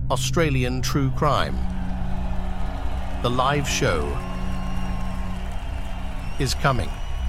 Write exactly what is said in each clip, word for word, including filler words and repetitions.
Australian True Crime. The live show is coming.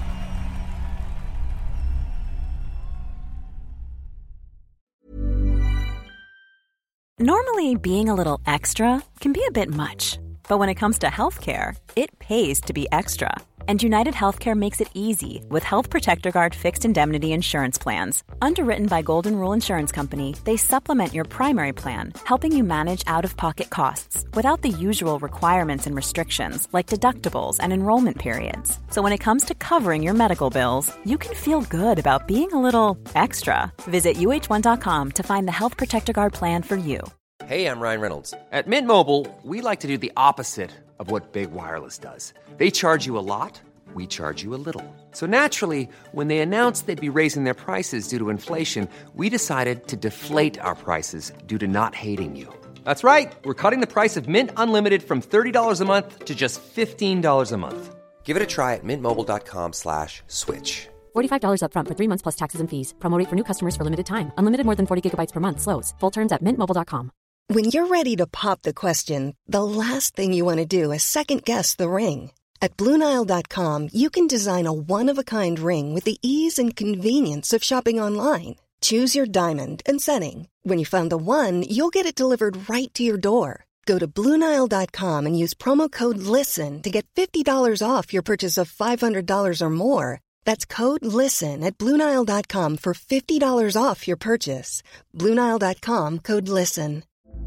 Normally, being a little extra can be a bit much, but when it comes to healthcare, it pays to be extra. And United Healthcare makes it easy with Health Protector Guard fixed indemnity insurance plans. Underwritten by Golden Rule Insurance Company, they supplement your primary plan, helping you manage out-of-pocket costs without the usual requirements and restrictions like deductibles and enrollment periods. So when it comes to covering your medical bills, you can feel good about being a little extra. Visit U H one dot com to find the Health Protector Guard plan for you. Hey, I'm Ryan Reynolds. At Mint Mobile, we like to do the opposite of what Big Wireless does. They charge you a lot, we charge you a little. So naturally, when they announced they'd be raising their prices due to inflation, we decided to deflate our prices due to not hating you. That's right. We're cutting the price of Mint Unlimited from thirty dollars a month to just fifteen dollars a month. Give it a try at mintmobile.com slash switch. forty-five dollars up front for three months plus taxes and fees. Promo rate for new customers for limited time. Unlimited more than forty gigabytes per month. Slows full terms at mint mobile dot com. When you're ready to pop the question, the last thing you want to do is second-guess the ring. At Blue Nile dot com, you can design a one-of-a-kind ring with the ease and convenience of shopping online. Choose your diamond and setting. When you find the one, you'll get it delivered right to your door. Go to Blue Nile dot com and use promo code LISTEN to get fifty dollars off your purchase of five hundred dollars or more. That's code LISTEN at Blue Nile dot com for fifty dollars off your purchase. Blue Nile dot com, code LISTEN.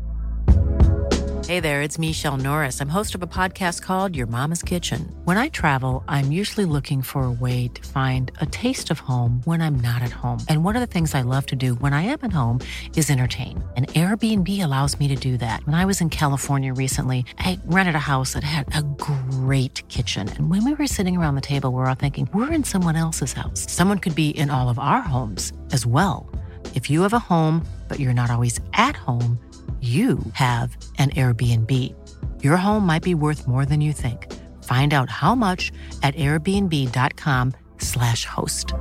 Hey there, it's Michelle Norris. I'm host of a podcast called Your Mama's Kitchen. When I travel, I'm usually looking for a way to find a taste of home when I'm not at home. And one of the things I love to do when I am at home is entertain. And Airbnb allows me to do that. When I was in California recently, I rented a house that had a great kitchen. And when we were sitting around the table, we're all thinking, we're in someone else's house. Someone could be in all of our homes as well. If you have a home, but you're not always at home, you have an Airbnb. Your home might be worth more than you think. Find out how much at airbnb.com slash host.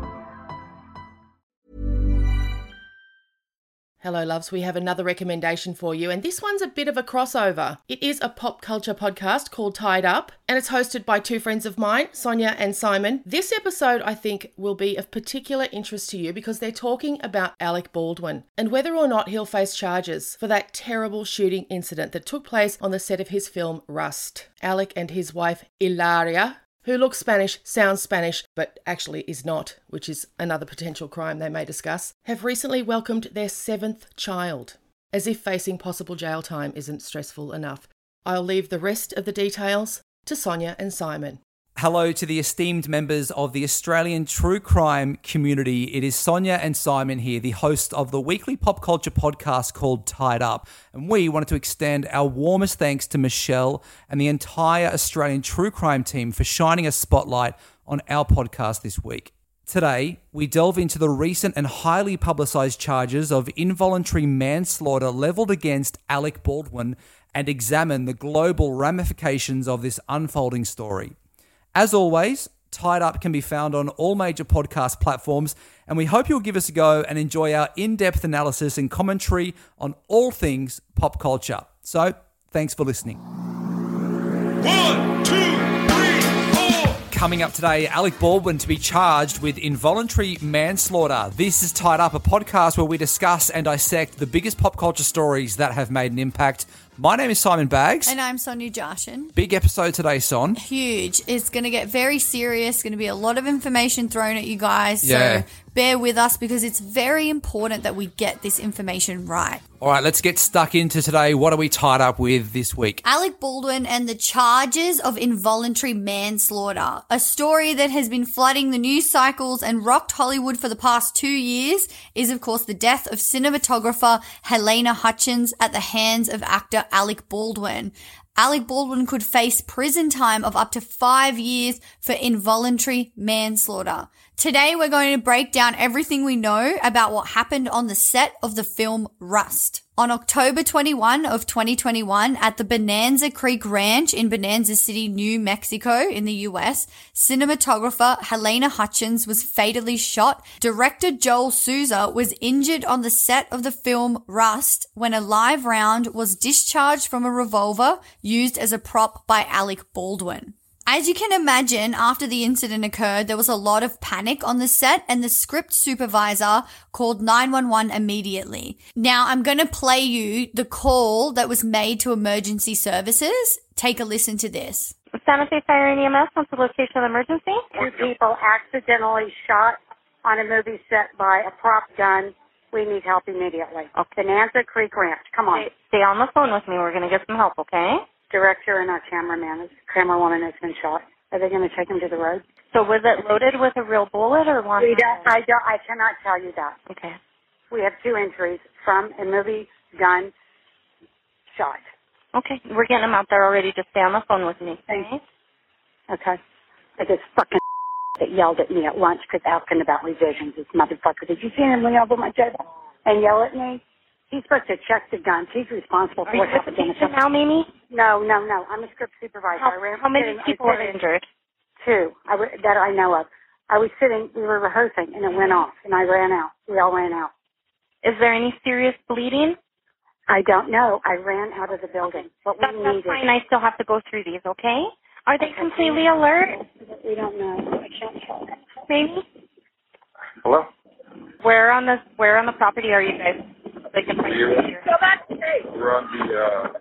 Hello, loves. We have another recommendation for you, and this one's a bit of a crossover. It is a pop culture podcast called Tied Up, and it's hosted by two friends of mine, Sonia and Simon. This episode, I think, will be of particular interest to you because they're talking about Alec Baldwin and whether or not he'll face charges for that terrible shooting incident that took place on the set of his film Rust. Alec and his wife, Ilaria, who looks Spanish, sounds Spanish, but actually is not, which is another potential crime they may discuss, have recently welcomed their seventh child. As if facing possible jail time isn't stressful enough. I'll leave the rest of the details to Sonia and Simon. Hello to the esteemed members of the Australian true crime community. It is Sonia and Simon here, the hosts of the weekly pop culture podcast called Tied Up. And we wanted to extend our warmest thanks to Michelle and the entire Australian true crime team for shining a spotlight on our podcast this week. Today, we delve into the recent and highly publicised charges of involuntary manslaughter levelled against Alec Baldwin and examine the global ramifications of this unfolding story. As always, Tied Up can be found on all major podcast platforms, and we hope you'll give us a go and enjoy our in-depth analysis and commentary on all things pop culture. So, thanks for listening. One, two, three, four. Coming up today, Alec Baldwin to be charged with involuntary manslaughter. This is Tied Up, a podcast where we discuss and dissect the biggest pop culture stories that have made an impact. My name is Simon Baggs. And I'm Sonia Jarshin. Big episode today, Son. Huge. It's going to get very serious. Going to be a lot of information thrown at you guys. Yeah. So bear with us because it's very important that we get this information right. All right, let's get stuck into today. What are we tied up with this week? Alec Baldwin and the charges of involuntary manslaughter. A story that has been flooding the news cycles and rocked Hollywood for the past two years is, of course, the death of cinematographer Helena Hutchins at the hands of actor Alec Baldwin. Alec Baldwin could face prison time of up to five years for involuntary manslaughter. Today we're going to break down everything we know about what happened on the set of the film Rust. On October twenty-first of twenty twenty-one at the Bonanza Creek Ranch in Bonanza City, New Mexico in the U S, cinematographer Helena Hutchins was fatally shot. Director Joel Souza was injured on the set of the film Rust when a live round was discharged from a revolver used as a prop by Alec Baldwin. As you can imagine, after the incident occurred, there was a lot of panic on the set and the script supervisor called nine one one immediately. Now, I'm going to play you the call that was made to emergency services. Take a listen to this. Santa Fe Fire and E M S, what's the location of the emergency? Two people accidentally shot on a movie set by a prop gun. We need help immediately. Okay. Bonanza Creek Ranch. Come on. Stay, stay on the phone with me. We're going to get some help, okay? Director and our cameraman, camerawoman has been shot. Are they going to take him to the road? So was it loaded with a real bullet or one? We don't, I don't. I cannot tell you that. Okay. We have two injuries from a movie gun shot. Okay. We're getting him out there already. Just stay on the phone with me. Okay. Okay. I just fucking that yelled at me at lunch because asking about revisions. This motherfucker. Did you see him lean over my table and yell at me? He's supposed to check the guns. He's responsible for what happened. Are you with the patient now, Mimi? No, no, no. I'm a script supervisor. How, I ran how many sitting, people were injured? Two I, that I know of. I was sitting, we were rehearsing, and it went off, and I ran out. We all ran out. Is there any serious bleeding? I don't know. I ran out of the building. What That, we that's needed. fine. I still have to go through these, okay? Are they okay. completely alert? We don't know. I can't tell. Maybe? Hello? Where on the Where on the property are you guys? They can find you. We're on the,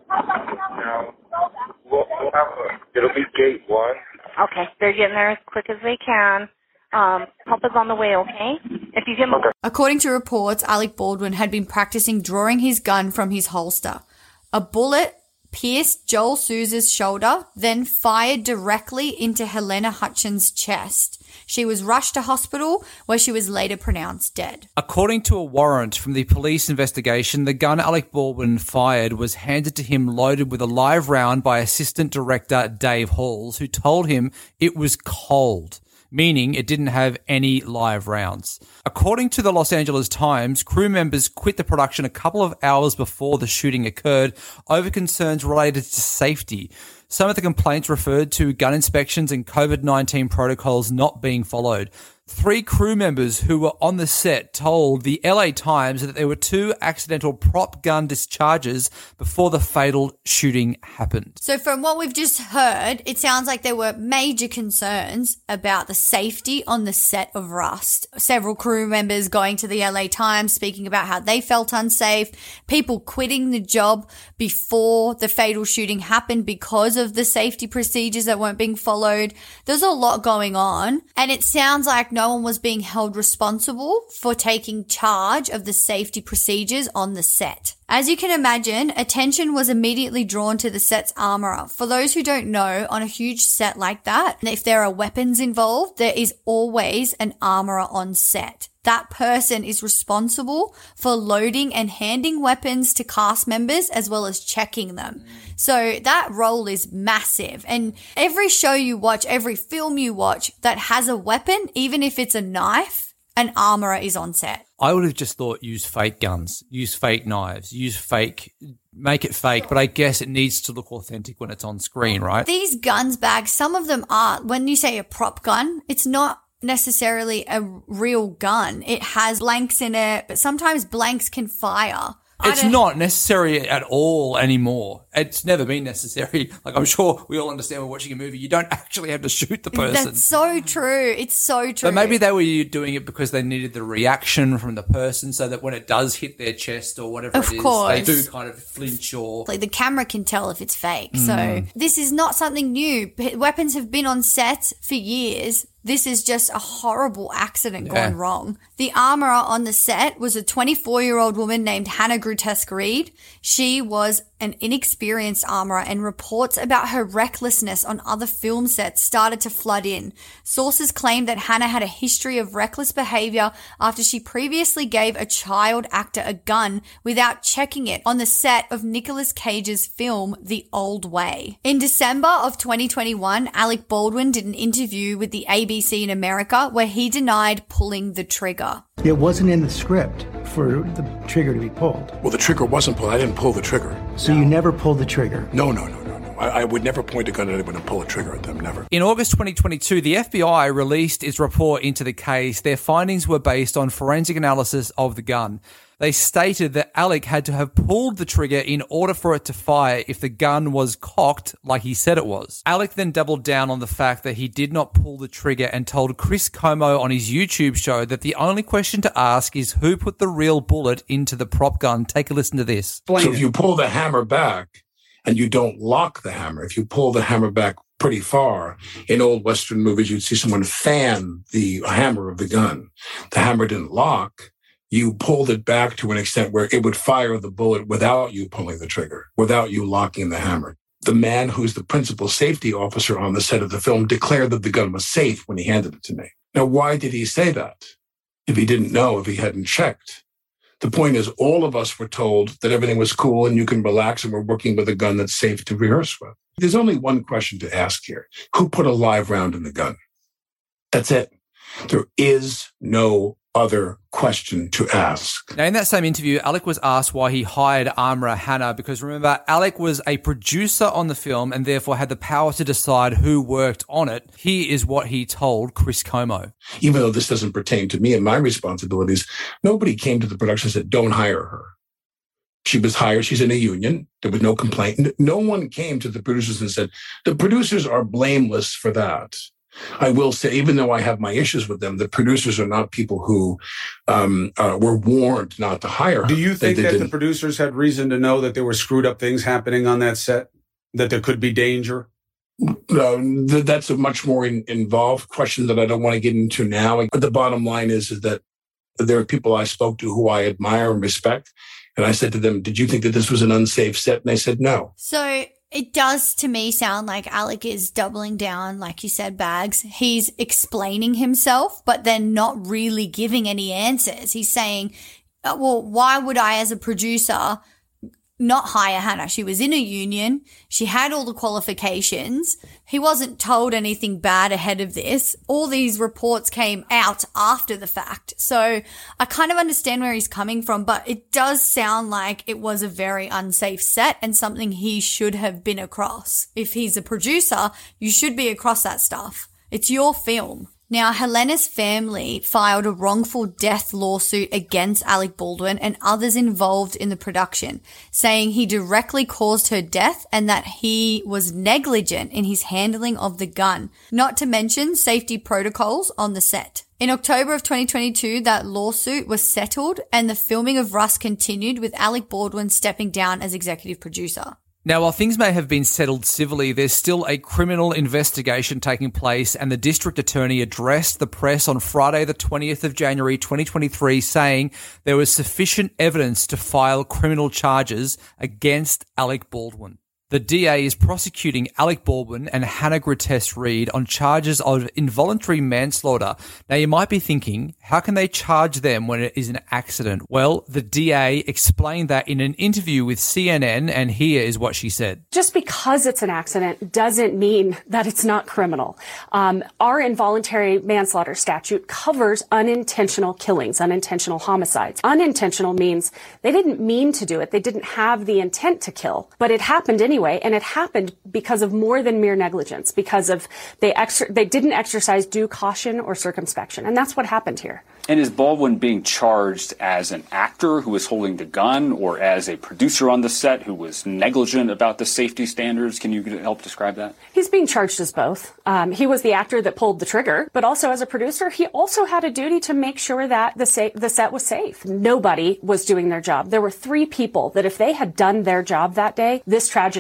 uh, now, we'll, we'll have a, it'll be gate one. Okay, they're getting there as quick as they can. Um, help is on the way, okay? If you can... Okay. According to reports, Alec Baldwin had been practicing drawing his gun from his holster. A bullet pierced Joel Souza's shoulder, then fired directly into Helena Hutchins' chest. She was rushed to hospital where she was later pronounced dead. According to a warrant from the police investigation, the gun Alec Baldwin fired was handed to him loaded with a live round by Assistant Director Dave Halls, who told him it was cold, meaning it didn't have any live rounds. According to the Los Angeles Times, crew members quit the production a couple of hours before the shooting occurred over concerns related to safety. Some of the complaints referred to gun inspections and COVID nineteen protocols not being followed. Three crew members who were on the set told the L A Times that there were two accidental prop gun discharges before the fatal shooting happened. So from what we've just heard, it sounds like there were major concerns about the safety on the set of Rust. Several crew members going to the L A Times speaking about how they felt unsafe, people quitting the job before the fatal shooting happened because of the safety procedures that weren't being followed. There's a lot going on, and it sounds like no one was being held responsible for taking charge of the safety procedures on the set. As you can imagine, attention was immediately drawn to the set's armorer. For those who don't know, on a huge set like that, if there are weapons involved, there is always an armorer on set. That person is responsible for loading and handing weapons to cast members as well as checking them. So that role is massive. And every show you watch, every film you watch that has a weapon, even if it's a knife, an armorer is on set. I would have just thought use fake guns, use fake knives, use fake, make it fake, but I guess it needs to look authentic when it's on screen, right? These guns bags, some of them are, when you say a prop gun, it's not necessarily a real gun. It has blanks in it, but sometimes blanks can fire. It's not necessary at all anymore. It's never been necessary. Like, I'm sure we all understand we're watching a movie. You don't actually have to shoot the person. That's so true. It's so true. But maybe they were doing it because they needed the reaction from the person so that when it does hit their chest or whatever of it is, course. they do kind of flinch or... Like, the camera can tell if it's fake. Mm. So this is not something new. Weapons have been on set for years. This is just a horrible accident Yeah. gone wrong. The armorer on the set was a twenty-four-year-old woman named Hannah Grotesque Reed. She was an inexperienced armorer, and reports about her recklessness on other film sets started to flood in. Sources claim that Hannah had a history of reckless behavior after she previously gave a child actor a gun without checking it on the set of Nicolas Cage's film The Old Way. In December of twenty twenty-one, Alec Baldwin did an interview with the A B C in America where he denied pulling the trigger. It wasn't in the script for the trigger to be pulled. Well, the trigger wasn't pulled. I didn't pull the trigger. So you never pulled the trigger? No, no, no, no, no. I, I would never point a gun at anyone and pull a trigger at them, never. In August twenty twenty-two, the F B I released its report into the case. Their findings were based on forensic analysis of the gun. They stated that Alec had to have pulled the trigger in order for it to fire if the gun was cocked like he said it was. Alec then doubled down on the fact that he did not pull the trigger and told Chris Como on his YouTube show that the only question to ask is who put the real bullet into the prop gun. Take a listen to this. So if you pull the hammer back and you don't lock the hammer, if you pull the hammer back pretty far, in old Western movies, you'd see someone fan the hammer of the gun. The hammer didn't lock. You pulled it back to an extent where it would fire the bullet without you pulling the trigger, without you locking the hammer. The man who's the principal safety officer on the set of the film declared that the gun was safe when he handed it to me. Now, why did he say that? If he didn't know, if he hadn't checked. The point is, all of us were told that everything was cool and you can relax and we're working with a gun that's safe to rehearse with. There's only one question to ask here. Who put a live round in the gun? That's it. There is no other question to ask. Now, in that same interview, Alec was asked why he hired armorer Hannah, because remember, Alec was a producer on the film and therefore had the power to decide who worked on it. Here is what he told Chris Como. Even though this doesn't pertain to me and my responsibilities, nobody came to the production and said, don't hire her. She was hired. She's in a union. There was no complaint. No one came to the producers and said, the producers are blameless for that. I will say, even though I have my issues with them, the producers are not people who um, uh, were warned not to hire her. Do you think they, they that didn't. the producers had reason to know that there were screwed up things happening on that set, that there could be danger? Uh, th- that's a much more in- involved question that I don't want to get into now. But the bottom line is, is that there are people I spoke to who I admire and respect. And I said to them, did you think that this was an unsafe set? And they said no. So it does to me sound like Alec is doubling down, like you said, Bags. He's explaining himself, but then not really giving any answers. He's saying, well, why would I as a producer not hire Hannah? She was in a union. She had all the qualifications. He wasn't told anything bad ahead of this. All these reports came out after the fact. So I kind of understand where he's coming from, but it does sound like it was a very unsafe set and something he should have been across. If he's a producer, you should be across that stuff. It's your film. Now, Helena's family filed a wrongful death lawsuit against Alec Baldwin and others involved in the production, saying he directly caused her death and that he was negligent in his handling of the gun, not to mention safety protocols on the set. In October of twenty twenty-two, that lawsuit was settled and the filming of Rust continued, with Alec Baldwin stepping down as executive producer. Now, while things may have been settled civilly, there's still a criminal investigation taking place, and the district attorney addressed the press on Friday, the twentieth of January, twenty twenty-three, saying there was sufficient evidence to file criminal charges against Alec Baldwin. The D A is prosecuting Alec Baldwin and Hannah Grotess-Reed on charges of involuntary manslaughter. Now, you might be thinking, how can they charge them when it is an accident? Well, the D A explained that in an interview with C N N, and here is what she said. Just because it's an accident doesn't mean that it's not criminal. Um, our involuntary manslaughter statute covers unintentional killings, unintentional homicides. Unintentional means they didn't mean to do it. They didn't have the intent to kill, but it happened anyway. Anyway, and it happened because of more than mere negligence, because of they exer- they didn't exercise due caution or circumspection, and that's what happened here. And is Baldwin being charged as an actor who was holding the gun, or as a producer on the set who was negligent about the safety standards? Can you help describe that? He's being charged as both. Um, he was the actor that pulled the trigger, but also as a producer, he also had a duty to make sure that the, sa- the set was safe. Nobody was doing their job. There were three people that if they had done their job that day, this tragedy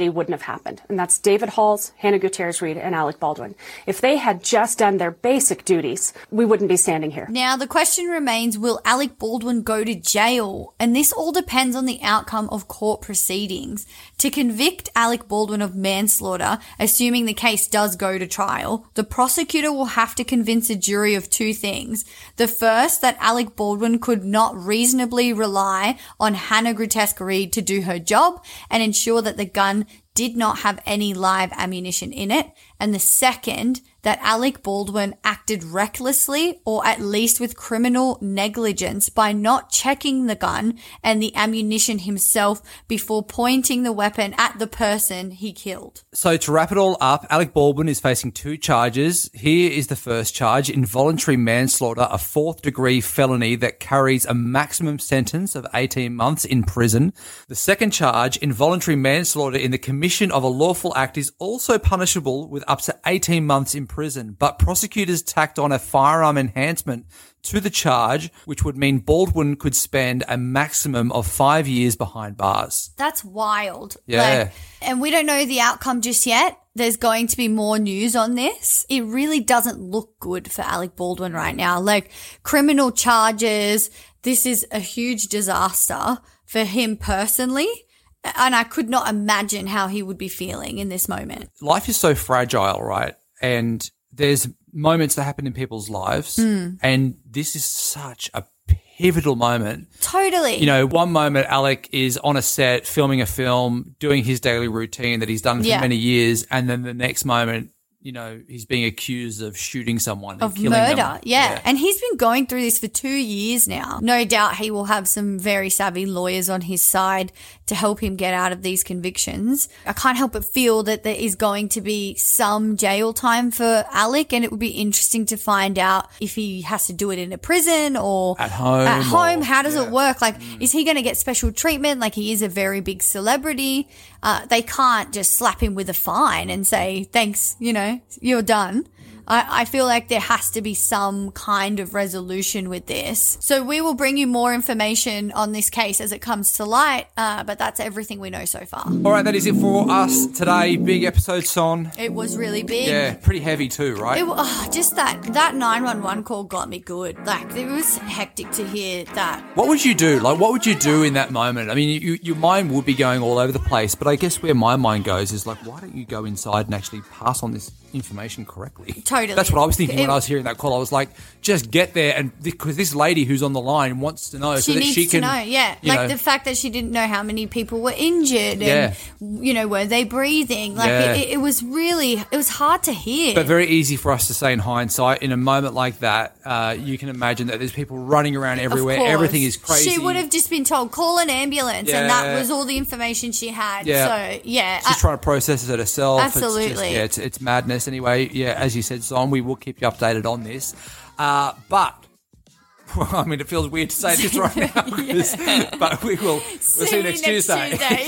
tragedy wouldn't have happened. And that's David Halls, Hannah Gutierrez-Reed, and Alec Baldwin. If they had just done their basic duties, we wouldn't be standing here. Now, the question remains, will Alec Baldwin go to jail? And this all depends on the outcome of court proceedings. To convict Alec Baldwin of manslaughter, assuming the case does go to trial, the prosecutor will have to convince a jury of two things. The first, that Alec Baldwin could not reasonably rely on Hannah Gutierrez-Reed to do her job and ensure that the gun did not have any live ammunition in it. And the second, that Alec Baldwin acted recklessly or at least with criminal negligence by not checking the gun and the ammunition himself before pointing the weapon at the person he killed. So to wrap it all up, Alec Baldwin is facing two charges. Here is the first charge, involuntary manslaughter, a fourth degree felony that carries a maximum sentence of eighteen months in prison. The second charge, involuntary manslaughter in the commission of a lawful act, is also punishable with up to eighteen months in prison, but prosecutors tacked on a firearm enhancement to the charge, which would mean Baldwin could spend a maximum of five years behind bars. That's wild. Yeah. Like, and we don't know the outcome just yet. There's going to be more news on this. It really doesn't look good for Alec Baldwin right now. Like, criminal charges, this is a huge disaster for him personally. And I could not imagine how he would be feeling in this moment. Life is so fragile, right? And there's moments that happen in people's lives. Mm. And this is such a pivotal moment. Totally. You know, one moment Alec is on a set filming a film, doing his daily routine that he's done for Yeah. many years. And then the next moment, you know, he's being accused of shooting someone and Of killing murder, them. yeah. And he's been going through this for two years now. No doubt he will have some very savvy lawyers on his side to help him get out of these convictions. I can't help but feel that there is going to be some jail time for Alec, and it would be interesting to find out if he has to do it in a prison or At home. At home, or- how does yeah. it work? Like, mm. is he going to get special treatment? Like, he is a very big celebrity. Uh, they can't just slap him with a fine and say, thanks, you know, you're done. I, I feel like there has to be some kind of resolution with this. So we will bring you more information on this case as it comes to light, uh, but that's everything we know so far. All right, that is it for us today. Big episode, Son. It was really big. Yeah, pretty heavy too, right? It, oh, just that that nine one one call got me good. Like, it was hectic to hear that. What would you do? Like, what would you do in that moment? I mean, you, your mind would be going all over the place, but I guess where my mind goes is like, why don't you go inside and actually pass on this information correctly? Totally. That's what I was thinking It- when I was hearing that call. I was like, just get there, and because this lady who's on the line wants to know She so that needs she can to know, yeah. you Like know, the fact that she didn't know how many people were injured and, Yeah. you know, were they breathing? Like, Yeah. it, it was really, it was hard to hear. But very easy for us to say in hindsight. In a moment like that, uh, you can imagine that there's people running around everywhere. Of course. Everything is crazy. She would have just been told, call an ambulance, and Yeah. that was all the information she had. Yeah. So, yeah. She's I- trying to process it herself. It's just- Absolutely. yeah, it's, it's madness. Anyway, yeah, as you said, Son, we will keep you updated on this. Uh, but, well, I mean, it feels weird to say this right now, because, but we will. We'll see, you next Tuesday. Tuesday,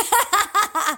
yeah.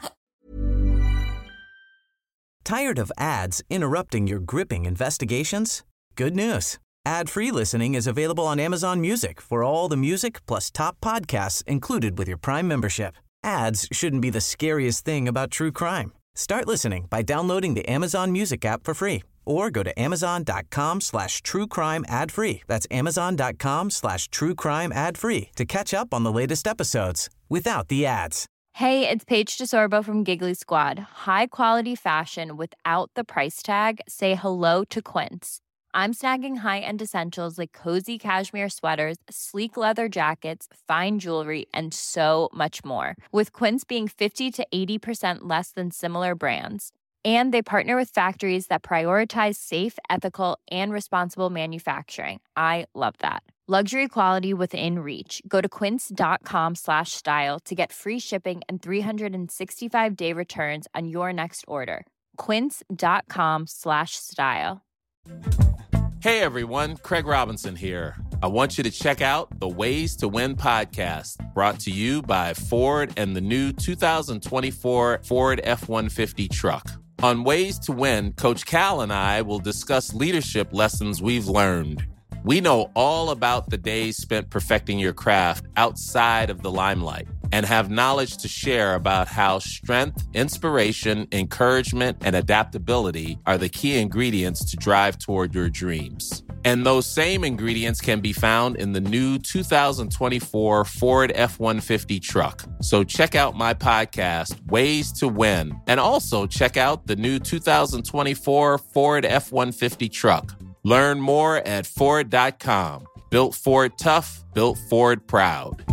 Tired of ads interrupting your gripping investigations? Good news. Ad-free listening is available on Amazon Music for all the music plus top podcasts included with your Prime membership. Ads shouldn't be the scariest thing about true crime. Start listening by downloading the Amazon Music app for free or go to amazon.com slash true crime ad free. That's amazon.com slash true crime ad free to catch up on the latest episodes without the ads. Hey, it's Paige DeSorbo from Giggly Squad. High quality fashion without the price tag. Say hello to Quince. I'm snagging high-end essentials like cozy cashmere sweaters, sleek leather jackets, fine jewelry, and so much more. With Quince being fifty to eighty percent less than similar brands. And they partner with factories that prioritize safe, ethical, and responsible manufacturing. I love that. Luxury quality within reach. Go to quince.com slash style to get free shipping and three sixty-five day returns on your next order. Quince.com slash style. Hey everyone, Craig Robinson here. I want you to check out the Ways to Win podcast, brought to you by Ford and the new two thousand twenty-four Ford F one fifty truck. On Ways to Win, Coach Cal and I will discuss leadership lessons we've learned. We know all about the days spent perfecting your craft outside of the limelight. and have knowledge to share about how strength, inspiration, encouragement, and adaptability are the key ingredients to drive toward your dreams. And those same ingredients can be found in the new two thousand twenty-four Ford F one fifty truck. So check out my podcast, Ways to Win, and also check out the new two thousand twenty-four Ford F one fifty truck. Learn more at Ford dot com. Built Ford tough, built Ford proud.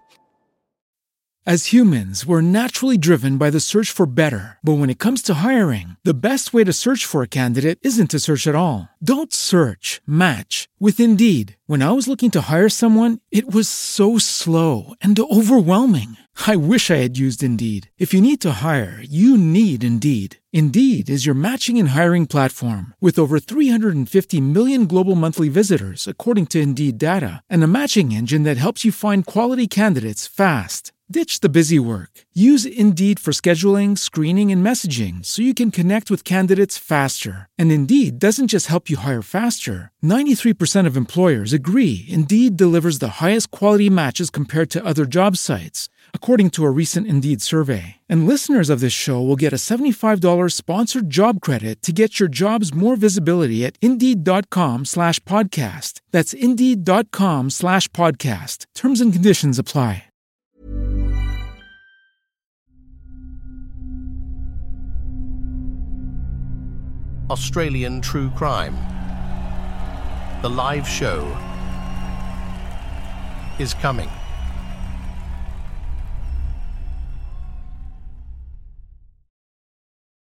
As humans, we're naturally driven by the search for better. But when it comes to hiring, the best way to search for a candidate isn't to search at all. Don't search, match with Indeed. When I was looking to hire someone, it was so slow and overwhelming. I wish I had used Indeed. If you need to hire, you need Indeed. Indeed is your matching and hiring platform with over three hundred fifty million global monthly visitors, according to Indeed data, and a matching engine that helps you find quality candidates fast. Ditch the busy work. Use Indeed for scheduling, screening, and messaging so you can connect with candidates faster. And Indeed doesn't just help you hire faster. ninety-three percent of employers agree Indeed delivers the highest quality matches compared to other job sites, according to a recent Indeed survey. And listeners of this show will get a seventy-five dollars sponsored job credit to get your jobs more visibility at Indeed.com slash podcast. That's Indeed.com slash podcast. Terms and conditions apply. Australian True Crime. The live show is coming.